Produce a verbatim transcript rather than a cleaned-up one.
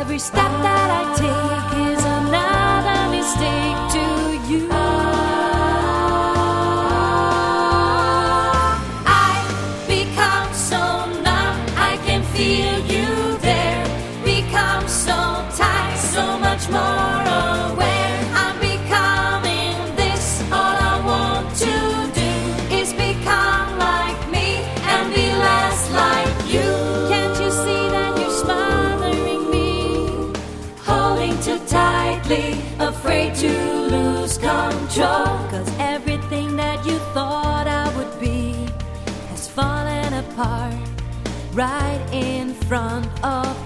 Every step that I take is another mistake to you. I've become so numb, I can feel you there. Become so tight, so much more aware. I'm becoming this, all I want to do is become like me and be less like you. Can't you see that you're smothering me? Holding too tightly, afraid to lose control. Cause everything that you thought I would be has fallen apart right in front of